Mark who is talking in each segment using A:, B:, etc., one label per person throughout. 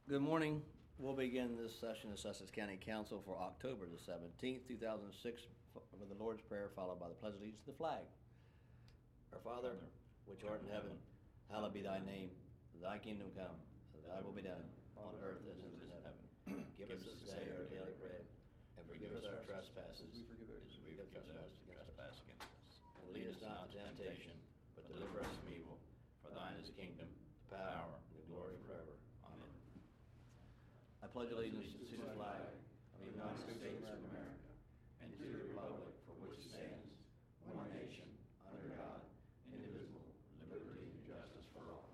A: Good morning. We'll begin this session of Sussex County Council for October the 17th, 2006, with the Lord's Prayer followed by the Pledge of Allegiance to the flag. Our Father, which art in heaven, hallowed be thy name. Thy kingdom come, thy will be done, on earth as it is in heaven. Give us this day our daily bread, and forgive us our trespasses, as we forgive those who trespass against us. And lead us not into temptation, but deliver us from evil. For thine is the kingdom, the power, and the glory forever. Amen. I pledge allegiance to the flag of the United States of America and to the republic for which it stands, one nation, under God, indivisible, with liberty and justice for all.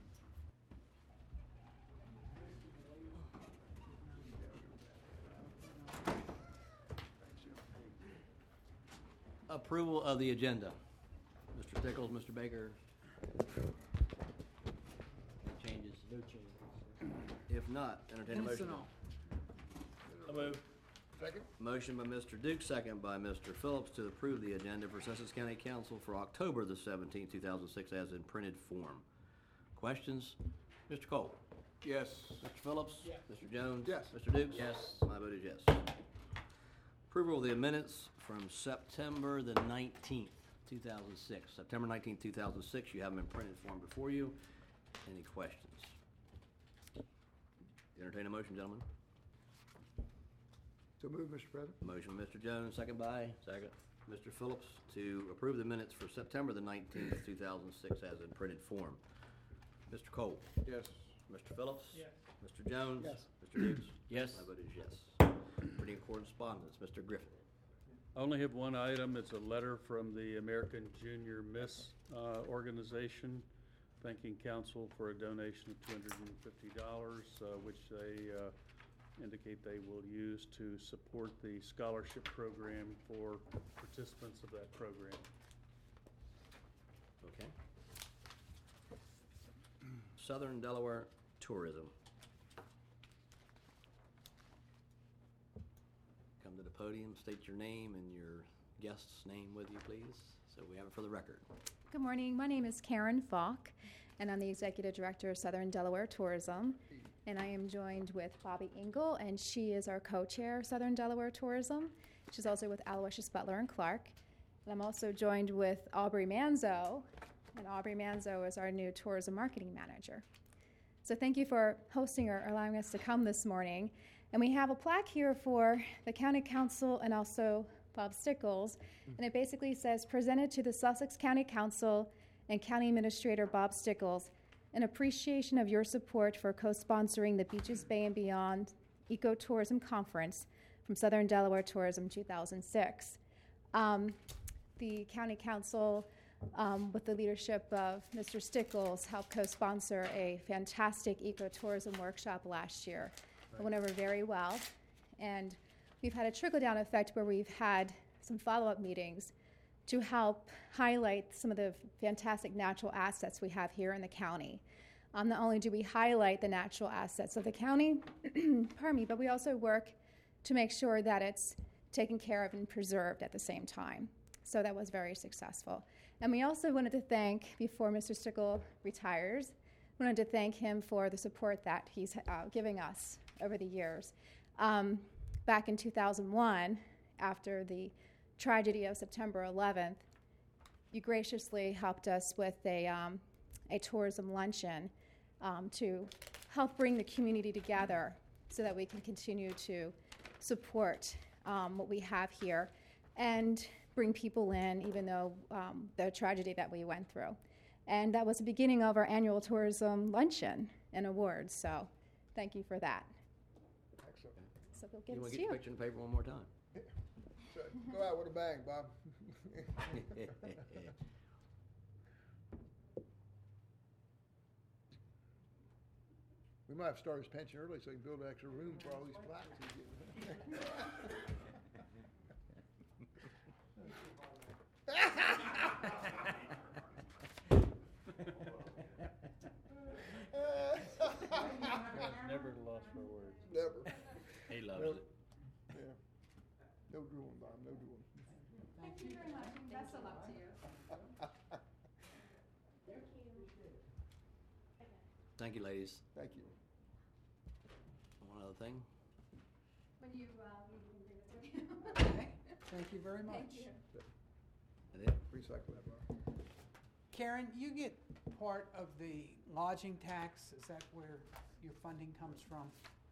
A: Approval of the agenda. Mr. Stickles, Mr. Baker. Any changes?
B: No changes.
A: If not, entertain a motion.
B: So moved.
C: Second?
A: Motion by Mr. Duke, second by Mr. Phillips to approve the agenda for Sussex County Council for October the 17th, 2006 as in printed form. Questions? Mr. Cole?
C: Yes.
A: Mr. Phillips?
B: Yes.
A: Mr. Jones?
C: Yes.
A: Mr. Dukes?
B: Yes.
A: My vote is yes. Approval of the minutes from September the 19th, 2006. September 19th, 2006. You have them in printed form before you. Any questions? Entertain a motion, gentlemen.
C: So moved, Mr. President.
A: Motion by Mr. Jones, second by? Second. Mr. Phillips to approve the minutes for September the 19th, 2006 as in printed form. Mr. Cole?
C: Yes.
A: Mr. Phillips?
B: Yes.
A: Mr. Jones?
C: Yes.
A: Mr. Dukes?
B: Yes.
A: My vote is yes. Reading correspondence, Mr. Griffin.
D: I only have one item. It's a letter from the American Junior Miss organization thanking council for a donation of $250, which they indicate they will use to support the scholarship program for participants of that program.
A: Okay. Southern Delaware Tourism. Come to the podium, state your name and your guest's name with you, please, so we have it for the record.
E: Good morning. My name is Karen Falk, and I'm the Executive Director of Southern Delaware Tourism. And I am joined with Bobby Engel, and she is our co-chair of Southern Delaware Tourism. She's also with Aloysius Butler and Clark. And I'm also joined with Aubrey Manzo, and Aubrey Manzo is our new tourism marketing manager. So thank you for hosting or allowing us to come this morning. And we have a plaque here for the County Council and also Bob Stickles, and it basically says, presented to the Sussex County Council and County Administrator Bob Stickles, in appreciation of your support for co-sponsoring the Beaches Bay and Beyond Ecotourism Conference from Southern Delaware Tourism 2006. The County Council, with the leadership of Mr. Stickles, helped co-sponsor a fantastic ecotourism workshop last year. It went over very well, and we've had a trickle-down effect where we've had some follow-up meetings to help highlight some of the fantastic natural assets we have here in the county. Not only do we highlight the natural assets of the county, pardon me, but we also work to make sure that it's taken care of and preserved at the same time. So that was very successful. And we also wanted to thank, before Mr. Stickle retires, wanted to thank him for the support that he's giving us over the years. Back in 2001, after the tragedy of September 11th, you graciously helped us with a tourism luncheon to help bring the community together so that we can continue to support what we have here and bring people in, even though the tragedy that we went through. And that was the beginning of our annual tourism luncheon and awards, so thank you for that.
C: Excellent.
E: So we'll give
A: You
E: it
A: want
E: to
A: to get your
E: you.
A: picture in the paper one more time?
C: So, go out with a bang, Bob. We might have started his pension early so he can build an extra room for all these plaques he's getting.
D: Never lost for words.
C: Never.
A: He loves
C: Nope.
A: it.
C: Yeah. No drooling, Bob, no drooling.
E: Thank you very much, and best of luck to you.
A: Thank you, ladies.
C: Thank you.
A: one other thing.
E: When you,
F: Okay, thank you very much.
A: That it?
C: Recycle that, Bob.
F: Karen, you get part of the lodging tax, is that where your funding comes from?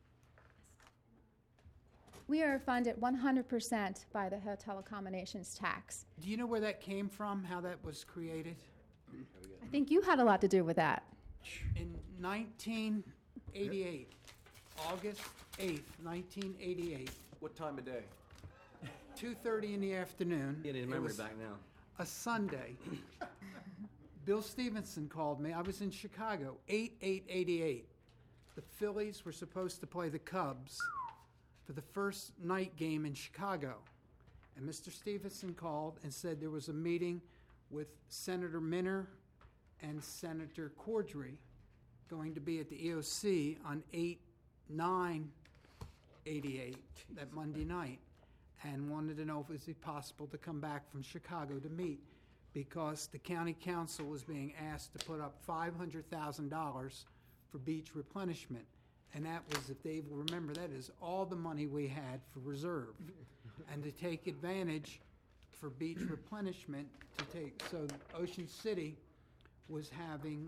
E: We are funded 100% by the hotel accommodations tax.
F: Do you know where that came from, how that was created?
E: I think you had a lot to do with that.
F: In 1988, August 8th, 1988,
B: What time of day?
F: 2:30 in the afternoon.
A: Get his
F: It
A: memory
F: was
A: back now.
F: a Sunday. Bill Stevenson called me. I was in Chicago, 8/8/88. The Phillies were supposed to play the Cubs for the first night game in Chicago. And Mr. Stevenson called and said there was a meeting with Senator Minner and Senator Cordray going to be at the EOC on 8/9/88, that Monday night, and wanted to know if it was possible to come back from Chicago to meet, because the county council was being asked to put up $500,000 for beach replenishment. And that was, if Dave will remember, that is all the money we had for reserve. And to take advantage for beach replenishment, so Ocean City was having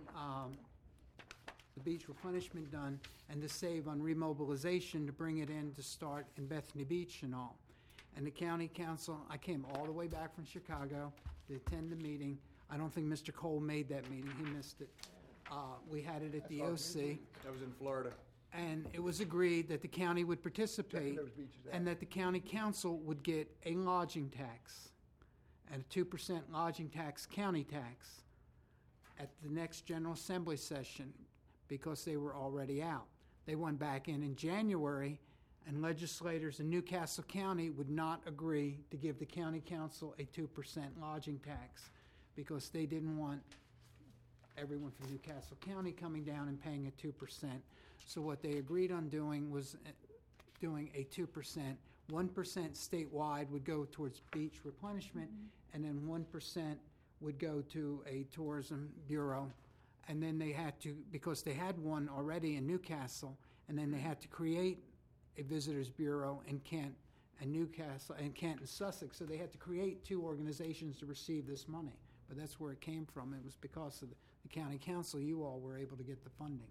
F: the beach replenishment done, and to save on remobilization to bring it in to start in Bethany Beach and all. And the county council, I came all the way back from Chicago to attend the meeting. I don't think Mr. Cole made that meeting, he missed it. We had it at the OC,
B: That was in Florida.
F: and it was agreed that the county would participate,
C: those beaches out.
F: and that the county council would get a lodging tax, and a 2% lodging tax, county tax, at the next General Assembly session, because they were already out. They went back in January, and legislators in Newcastle County would not agree to give the county council a 2% lodging tax, because they didn't want everyone from Newcastle County coming down and paying a 2%. So what they agreed on doing was doing a 2%. 1% statewide would go towards beach replenishment, and then 1% would go to a tourism bureau. And then they had to, because they had one already in Newcastle, and then they had to create a visitors bureau in Kent and Newcastle and Kent and Sussex. So they had to create two organizations to receive this money. But that's where it came from. It was because of the county council, you all were able to get the funding.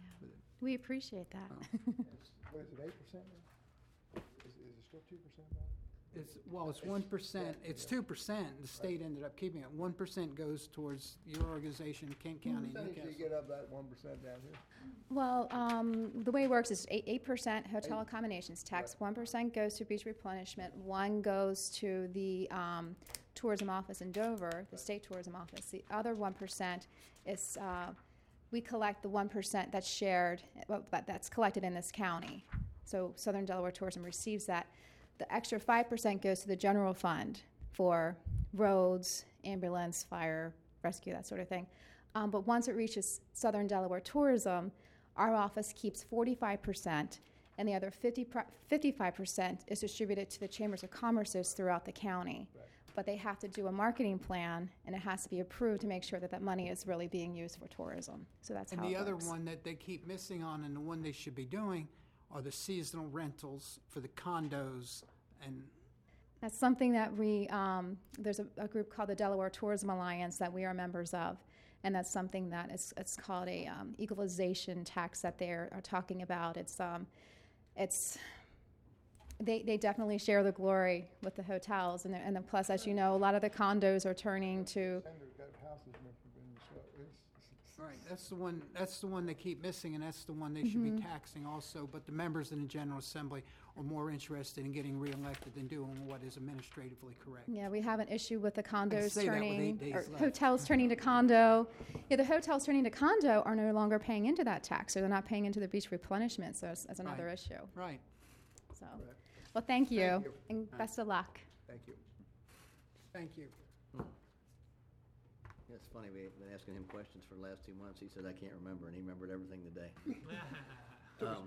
E: We appreciate that.
C: What is it, 8% now? Is it still 2% now?
F: It's 1%, it's 2%, the state ended up keeping it. 1% goes towards your organization, Kent County,
C: Percentage do you
F: Newcastle.
C: get of that 1% down here?
E: Well, the way it works is 8% hotel accommodations tax, 1% goes to beach replenishment, 1 goes to the tourism office in Dover, the state tourism office. The other 1% is, we collect the 1% that's shared, that's collected in this county. So Southern Delaware Tourism receives that. The extra 5% goes to the general fund for roads, ambulance, fire, rescue, that sort of thing. But once it reaches Southern Delaware Tourism, our office keeps 45%, and the other 55% is distributed to the chambers of commerces throughout the county.
C: Right.
E: But they have to do a marketing plan, and it has to be approved to make sure that that money is really being used for tourism. So that's how
F: And
E: it
F: the other
E: works.
F: one that they keep missing on, and the one they should be doing, are the seasonal rentals for the condos. And
E: That's something that we, there's a group called the Delaware Tourism Alliance that we are members of, and that's something that it's called a equalization tax that they are talking about. They definitely share the glory with the hotels, and then plus, as you know, a lot of the condos are turning to.
C: Senator's got houses in the
F: right, that's the one they keep missing, and that's the one they should be taxing also. But the members in the General Assembly are more interested in getting reelected than doing what is administratively correct.
E: Yeah, we have an issue with the condos
F: say that with 8
E: turning,
F: days
E: or
F: left.
E: hotels turning to condo. Yeah, the hotels turning to condo are no longer paying into that tax, or they're not paying into the beach replenishment, so that's another
F: Right.
E: issue.
F: Right.
E: So,
C: Right.
E: well, thank you,
C: Thank you.
E: and best of luck.
C: Thank you.
F: Thank you.
A: It's funny, we've been asking him questions for the last 2 months. He said, I can't remember, and he remembered everything today. Um,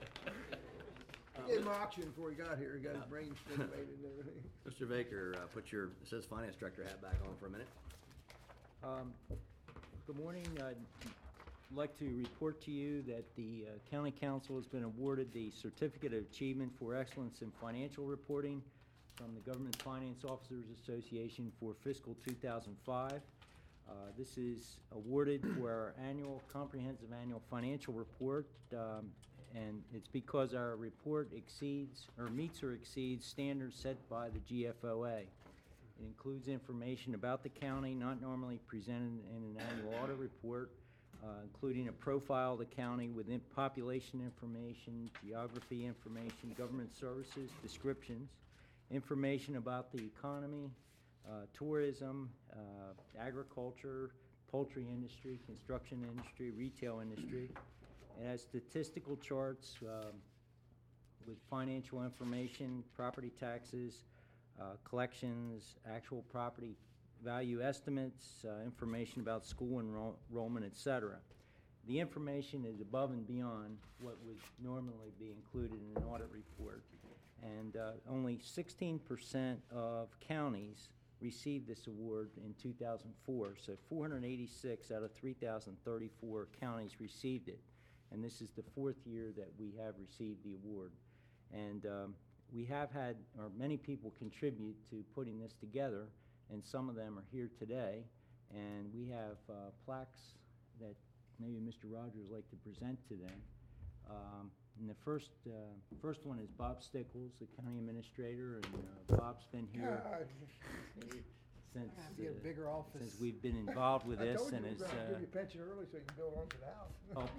C: I gave him an auction before he got here. He got his brain stimulated and everything.
A: Mr. Baker, put your, it says finance director hat back on for a minute.
G: Good morning. like to report to you that the County Council has been awarded the Certificate of Achievement for Excellence in Financial Reporting from the Government Finance Officers Association for fiscal 2005. This is awarded for our comprehensive annual financial report, and it's because our report meets or exceeds standards set by the GFOA. It includes information about the county not normally presented in an annual audit report, including a profile of the county with population information, geography information, government services, descriptions, information about the economy, tourism, agriculture, poultry industry, construction industry, retail industry. It has statistical charts with financial information, property taxes, collections, actual property value estimates, information about school enrollment, etc. The information is above and beyond what would normally be included in an audit report. And only 16% of counties received this award in 2004. So 486 out of 3,034 counties received it. And this is the fourth year that we have received the award. And we have had, or many people contribute to putting this together, and some of them are here today. And we have plaques that maybe Mr. Rogers would like to present to them. And the first one is Bob Stickles, the county administrator, and Bob's been here since
F: Get a bigger office.
G: since we've been involved with
C: I
G: this,
C: told you
G: and
C: we
G: is
C: were gonna give you a pension early so you can build onto the house.
G: oh.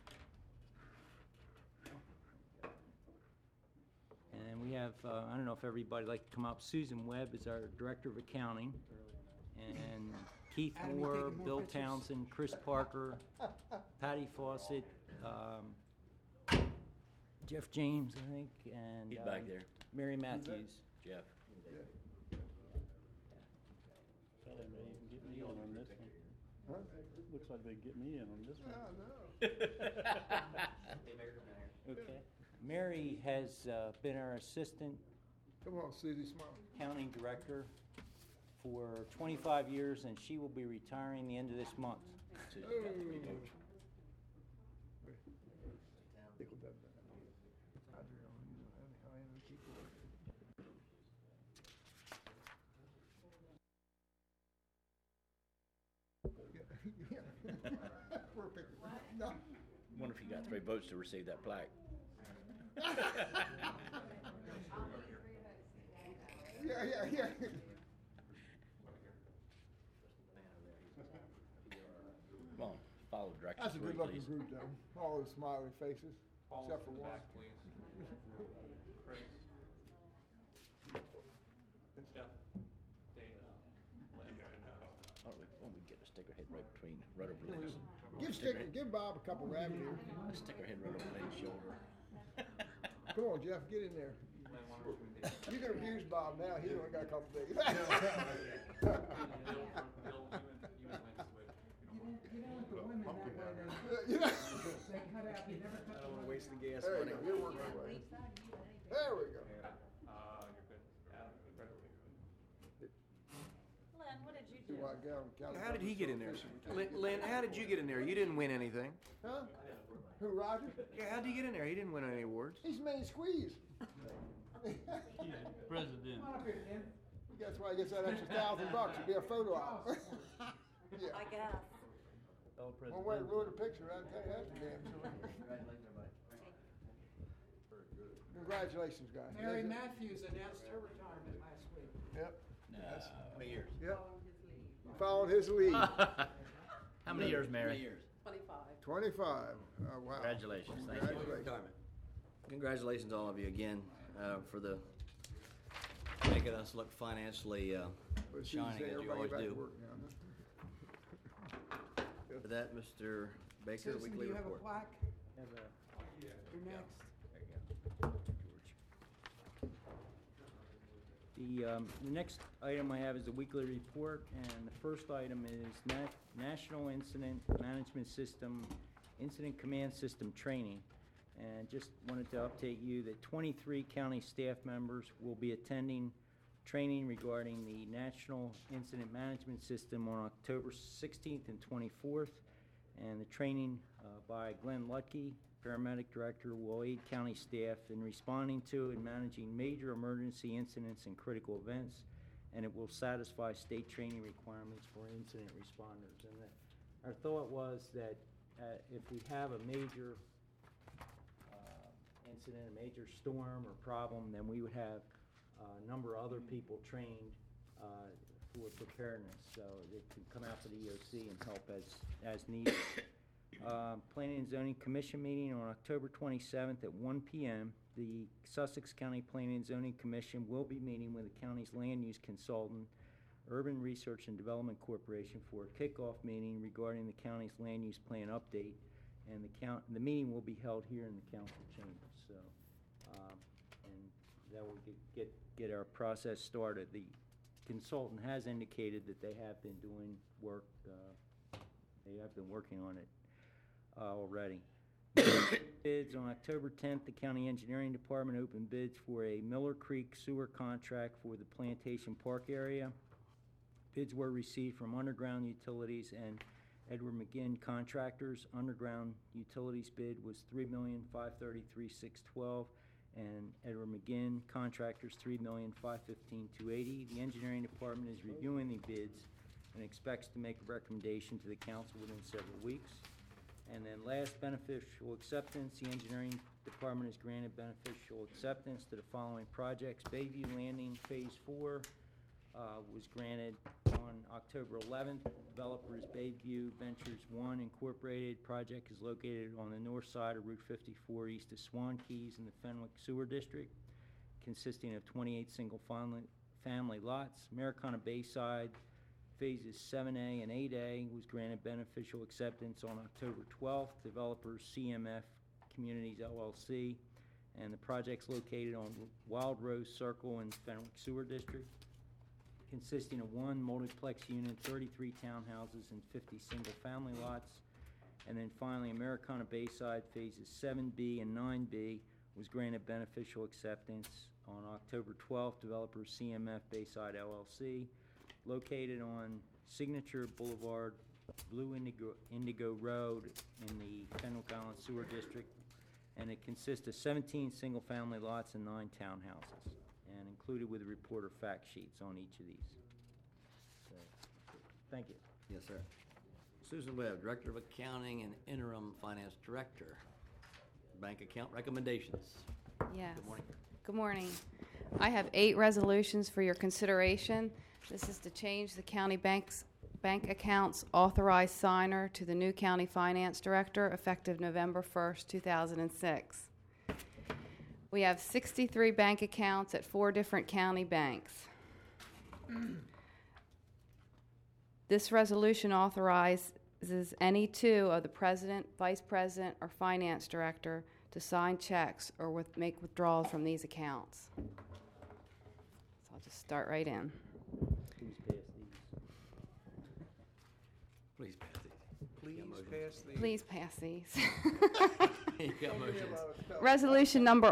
G: And we have I don't know if everybody'd like to come up. Susan Webb is our director of accounting, and Keith
F: Adam, you
G: Moore,
F: taking more
G: Bill
F: pictures?
G: Townsend, Chris Parker, Patty Fawcett, Jeff James, I think, and
A: He's back there.
G: Mary Matthews.
A: Jeff.
D: Well, they may even get me in on this one.
C: Huh?
D: Looks like they get me in on this one.
C: No.
G: Okay. Mary has been our assistant
C: Come on, Susie, smile.
G: accounting director for 25 years, and she will be retiring the end of this month.
A: Susan,
C: Oh.
A: got to be coach.
C: Nickel does that. I do know, you know, I am a keyboard. Yeah. Perfect. No.
A: Wonder if you got 3 votes to receive that plaque.
C: Yeah.
A: Come on, follow the directions.
C: That's a good looking
A: please.
C: group though. All those smiling faces, except for one.
A: Why don't we get a sticker head right between, right over Lynn's.
C: Give Bob a couple rabbit ears.
A: A sticker head right over Lynn's shoulder.
C: Come on, Jeff, get in there. You can abuse Bob now. He's only got a couple days. You know?
A: I don't want to waste the gas
C: There you
A: money.
C: go. You're working away. There we go.
H: Lynn, what did you
C: See
H: do?
C: why I got him counting
B: How did he get in there?
C: fishing.
B: Lynn, how did you get in there? You didn't win anything.
C: Huh? Who, Roger?
B: Yeah, how did he get in there? He didn't win any awards.
C: He's main squeeze.
D: President.
C: That's why he gets that extra $1,000 to be a photo op. Yeah.
H: I guess.
C: One way to ruin a picture, I can tell you that's for damn sure. Congratulations, guys.
F: Mary Matthews announced her retirement last week.
C: Yep.
A: How many years?
C: Yep. Followed his lead.
B: How many years,
A: How many
B: Mary?
A: years?
C: 25. Oh, wow.
A: Congratulations. Thank you.
C: Congratulations.
A: Congratulations, all of you, again, for making us look financially
C: Well, as soon
A: shining,
C: say
A: as you
C: everybody
A: always
C: get back to
A: do.
C: work now, huh?
A: With that, Mr. Baker,
F: Susan, do
A: weekly
F: you have a
A: report.
F: plaque?
G: Have a-
F: You're next.
A: There you go. George.
G: The next item I have is the weekly report, and the first item is National Incident Management System, Incident Command System Training. And just wanted to update you that 23 county staff members will be attending training regarding the National Incident Management System on October 16th and 24th. And the training by Glenn Lutke, paramedic director, will aid county staff in responding to and managing major emergency incidents and critical events, and it will satisfy state training requirements for incident responders. And our thought was that if we have a major incident, a major storm or problem, then we would have a number of other people trained for preparedness, so they can come out to the EOC and help as needed. Planning and Zoning Commission meeting on October 27th at 1 p.m. The Sussex County Planning and Zoning Commission will be meeting with the county's land use consultant, Urban Research and Development Corporation, for a kickoff meeting regarding the county's land use plan update, and the meeting will be held here in the council chambers. So, and that will get our process started. The consultant has indicated that they have been doing work. They have been working on it already. Bids on October 10th, the County Engineering Department opened bids for a Miller Creek sewer contract for the Plantation Park area. Bids were received from Underground Utilities and Edward McGinn Contractors. Underground Utilities bid was $3,533,612, and Edward McGinn Contractors $3,515,280. The Engineering Department is reviewing the bids and expects to make a recommendation to the council within several weeks. And then last, beneficial acceptance. The Engineering Department has granted beneficial acceptance to the following projects. Bayview Landing Phase 4 was granted on October 11th. Developers Bayview Ventures 1 Incorporated. Project is located on the north side of Route 54 east of Swan Keys in the Fenwick Sewer District, consisting of 28 single-family lots. Americana Bayside Phases 7A and 8A was granted beneficial acceptance on October 12th. Developers CMF Communities LLC, and the project's located on Wild Rose Circle in Fenwick Sewer District, consisting of 1 multiplex unit, 33 townhouses, and 50 single-family lots. And then finally, Americana Bayside Phases 7B and 9B was granted beneficial acceptance on October 12th. Developers CMF Bayside LLC, located on Signature Boulevard, Blue Indigo Road in the Fenwick Island Sewer District, and it consists of 17 single-family lots and 9 townhouses, and included with the report of fact sheets on each of these. So, thank you.
A: Yes, sir. Susan Webb, Director of Accounting and Interim Finance Director. Bank account recommendations.
H: Yes.
A: Good morning.
H: Good morning. I have 8 resolutions for your consideration. This is to change the county bank accounts authorized signer to the new county finance director effective November 1st, 2006. We have 63 bank accounts at 4 different county banks. This resolution authorizes any 2 of the president, vice president, or finance director to sign checks or make withdrawals from these accounts. So I'll just start right in.
G: Please pass these.
A: Please pass these.
C: Please pass these.
H: Please pass these.
A: You got motions.
H: Resolution number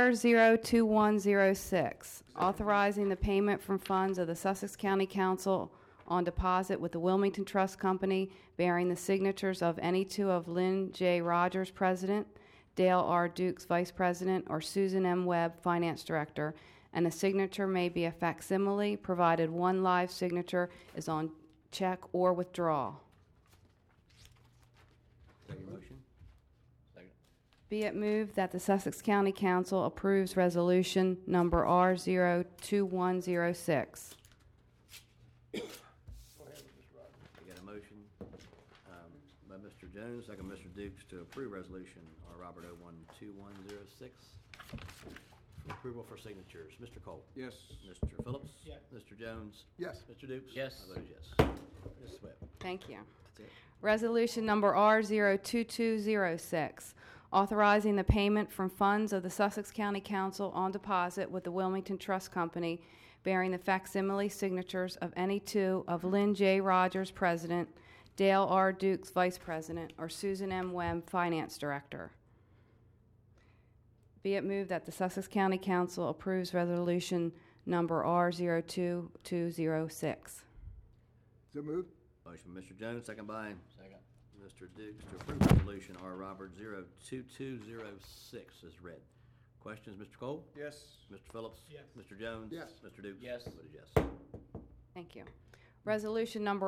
H: R02106, authorizing the payment from funds of the Sussex County Council on deposit with the Wilmington Trust Company, bearing the signatures of any 2 of Lynn J. Rogers, President, Dale R. Dukes, Vice President, or Susan M. Webb, Finance Director, and the signature may be a facsimile, provided 1 live signature is on check or withdrawal.
A: Is that your motion? Second.
H: Be it moved that the Sussex County Council approves resolution number R02106.
A: We got a motion by Mr. Jones, second Mr. Dukes, to approve resolution R. Robert 012106 for approval for signatures. Mr. Cole?
C: Yes.
A: Mr. Phillips? Yes. Mr. Jones?
C: Yes.
A: Mr. Dukes?
B: Yes.
A: I vote yes. Ms. Webb?
H: Thank you.
A: That's it.
H: Resolution number R02206, authorizing the payment from funds of the Sussex County Council on deposit with the Wilmington Trust Company, bearing the facsimile signatures of any 2 of Lynn J. Rogers, President, Dale R. Dukes, Vice President, or Susan M. Webb, Finance Director. Be it moved that the Sussex County Council approves resolution number R02206.
C: So moved?
A: Motion by Mr. Jones, second by?
B: Second.
A: Mr. Dukes to approve resolution R. Robert 02206 is read. Questions, Mr. Cole?
B: Yes.
A: Mr. Phillips?
B: Yes.
A: Mr. Jones?
C: Yes.
A: Mr. Dukes?
B: Yes.
A: I vote yes.
H: Thank you. Resolution number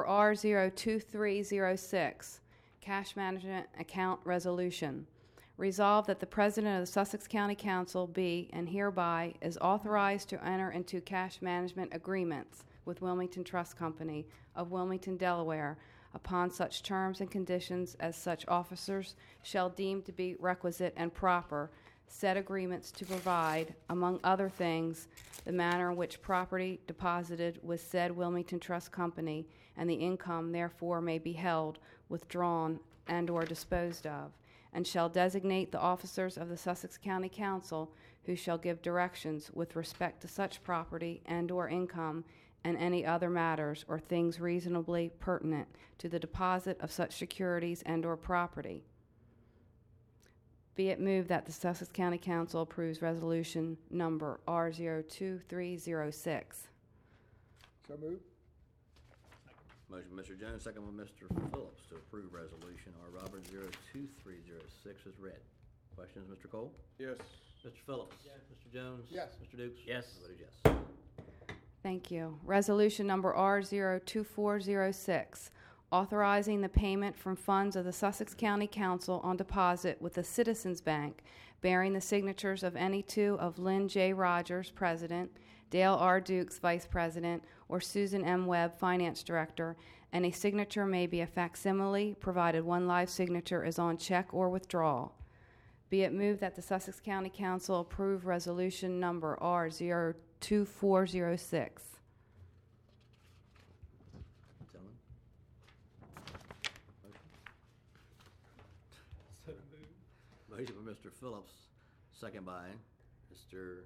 H: R02306, Cash Management Account Resolution. Resolved that the President of the Sussex County Council be and hereby is authorized to enter into cash management agreements with Wilmington Trust Company of Wilmington, Delaware, upon such terms and conditions as such officers shall deem to be requisite and proper, said agreements to provide, among other things, the manner in which property deposited with said Wilmington Trust Company and the income therefore may be held, withdrawn, and/or disposed of, and shall designate the officers of the Sussex County Council who shall give directions with respect to such property and/or income and any other matters or things reasonably pertinent to the deposit of such securities and/or property. Be it moved that the Sussex County Council approves resolution number R02306.
C: So moved.
A: Motion by Mr. Jones, second by Mr. Phillips to approve resolution R. Robert 02306 is read. Questions, Mr. Cole?
B: Yes.
A: Mr. Phillips? Yes. Mr. Jones?
C: Yes.
A: Mr. Dukes?
B: Yes.
A: I vote yes.
H: Thank you. Resolution number R02406, authorizing the payment from funds of the Sussex County Council on deposit with the Citizens Bank, bearing the signatures of any two of Lynn J. Rogers, President, Dale R. Dukes, Vice President, or Susan M. Webb, Finance Director, and a signature may be a facsimile, provided one live signature is on check or withdrawal. Be it moved that the Sussex County Council approve resolution number R02406.
A: Gentlemen? Motion by Mr. Phillips, second by Mr.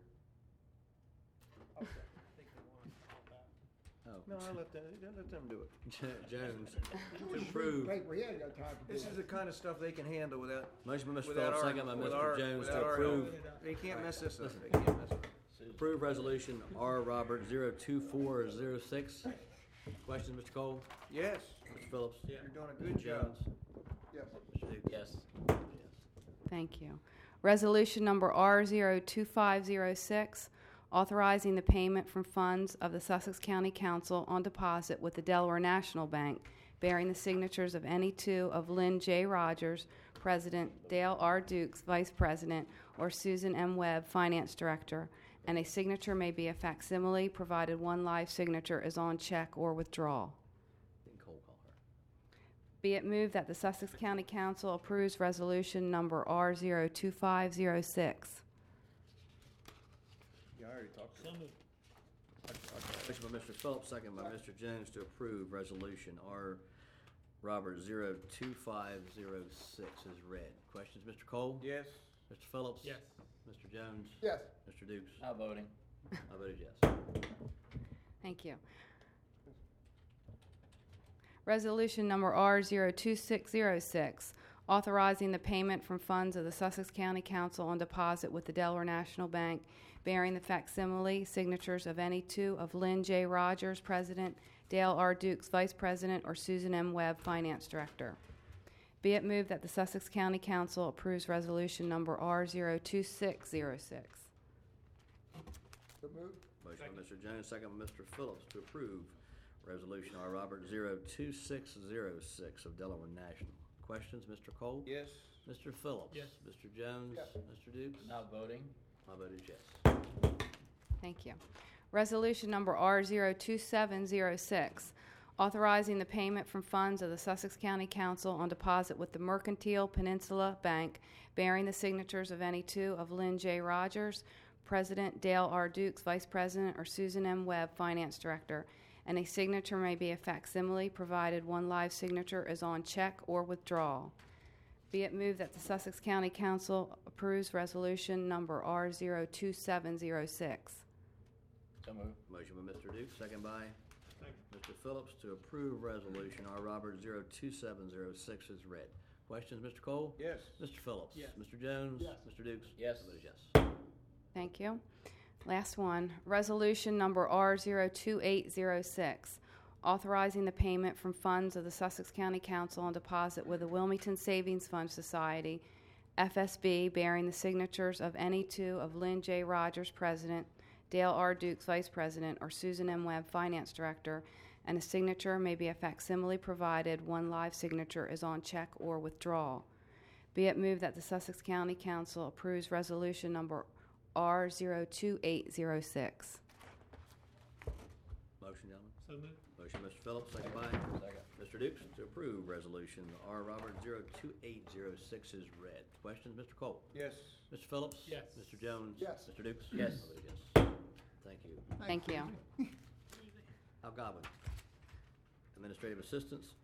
B: No, let them do it.
A: Jones to approve.
C: Paper, he ain't got time to do
B: This
C: that.
B: is the kind of stuff they can handle without.
A: Motion by Mr.
B: without
A: Phillips,
B: our-
A: second by
B: with
A: Mr.
B: our-
A: Jones
B: without
A: to
B: our
A: approve.
B: help. They can't mess this up. They can't mess it up.
A: Approve resolution R. Robert 02406. Questions, Mr. Cole?
B: Yes.
A: Mr. Phillips?
B: You're doing a good job.
A: Jones?
C: Yes.
A: Mr. Dukes?
B: Yes.
A: Yes.
H: Thank you. Resolution number R02506, authorizing the payment from funds of the Sussex County Council on deposit with the Delaware National Bank, bearing the signatures of any two of Lynn J. Rogers, President, Dale R. Dukes, Vice President, or Susan M. Webb, Finance Director, and a signature may be a facsimile, provided one live signature is on check or withdrawal.
A: Didn't Cole call her?
H: Be it moved that the Sussex County Council approves resolution number R02506.
B: Yeah, I already talked to him.
A: Motion by Mr. Phillips, second by Mr. Jones to approve resolution R. Robert 02506 is read. Questions, Mr. Cole?
B: Yes.
A: Mr. Phillips?
B: Yes.
A: Mr. Jones?
C: Yes.
A: Mr. Dukes?
B: Not voting.
A: I voted yes.
H: Thank you. Resolution number R02606, authorizing the payment from funds of the Sussex County Council on deposit with the Delaware National Bank, bearing the facsimile signatures of any two of Lynn J. Rogers, President, Dale R. Dukes, Vice President, or Susan M. Webb, Finance Director. Be it moved that the Sussex County Council approves resolution number R02606.
C: So moved.
A: Motion by Mr. Jones, second by Mr. Phillips to approve resolution R. Robert 02606 of Delaware National. Questions, Mr. Cole?
B: Yes.
A: Mr. Phillips?
B: Yes.
A: Mr. Jones?
C: Yes.
A: Mr. Dukes?
B: Not voting.
A: I voted yes.
H: Thank you. Resolution number R02706, authorizing the payment from funds of the Sussex County Council on deposit with the Mercantile Peninsula Bank, bearing the signatures of any two of Lynn J. Rogers, President, Dale R. Dukes, Vice President, or Susan M. Webb, Finance Director, and a signature may be a facsimile, provided one live signature is on check or withdrawal. Be it moved that the Sussex County Council approves resolution number R02706.
B: So moved.
A: Motion by Mr. Dukes, second by Mr. Phillips to approve resolution R. Robert 02706 is read. Questions, Mr. Cole?
B: Yes.
A: Mr. Phillips?
B: Yes.
A: Mr. Jones?
C: Yes.
A: Mr. Dukes?
B: Yes.
A: I voted yes.
H: Thank you. Last one, resolution number R02806, authorizing the payment from funds of the Sussex County Council on deposit with the Wilmington Savings Fund Society, FSB, bearing the signatures of any two of Lynn J. Rogers, President, Dale R. Dukes, Vice President, or Susan M. Webb, Finance Director, and a signature may be a facsimile provided one live signature is on check or withdrawal. Be it moved that the Sussex County Council approves resolution number R02806.
A: Motion, gentlemen.
B: So moved.
A: Motion, Mr. Phillips, second by? Mr. Dukes, to approve resolution R. Robert 02806 is read. Questions, Mr. Cole?
B: Yes.
A: Mr. Phillips?
B: Yes.
A: Mr. Jones?
C: Yes.
A: Mr. Dukes?
B: Yes.
A: I vote yes. Thank you.
H: Thank you.
A: Al Goblin. Administrative Assistance,